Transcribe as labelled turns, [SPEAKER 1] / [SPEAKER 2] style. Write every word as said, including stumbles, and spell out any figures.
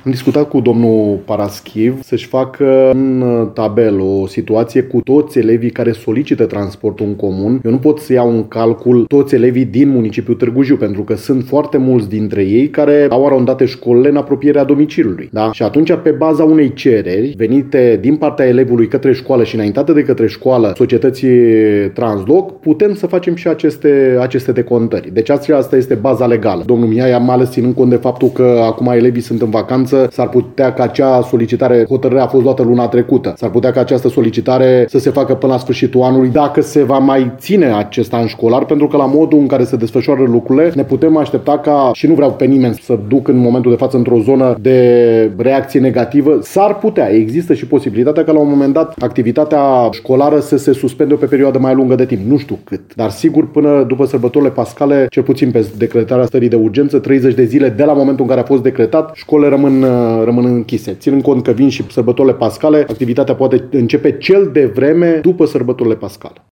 [SPEAKER 1] Am discutat cu domnul Paraschiv să-și facă în tabel o situație cu toți elevii care solicită transportul în comun. Eu nu pot să iau în calcul toți elevii din municipiul Târgu Jiu, pentru că sunt foarte mulți dintre ei care au arondate școlile în apropierea domiciliului. Da? Și atunci, pe baza unei cereri venite din partea elevului către școală și înaintate de către școală societății Transloc, putem să facem și aceste, aceste decontări. Deci asta este baza legală. Domnul Mihaia, mai ales ținând cont de faptul că acum elevii sunt în vacanță, s-ar putea ca acea solicitare, hotărârea a fost luată luna trecută, s-ar putea ca această solicitare să se facă până la sfârșitul anului, dacă se va mai ține acest an școlar, pentru că la modul în care se desfășoară lucrurile, ne putem aștepta ca, și nu vreau pe nimeni să duc în momentul de față într-o zonă de reacție negativă, s-ar putea, există și posibilitatea ca la un moment dat activitatea școlară să se suspende pe perioadă mai lungă de timp, nu știu cât, dar sigur până după sărbătorile pascale, cel puțin pe decretarea stării de urgență, treizeci de zile de la momentul în care a fost decretat, școlile rămân, rămân închise. Ținând cont că vin și sărbătorile pascale, activitatea poate începe cel de vreme după sărbătorile pascale.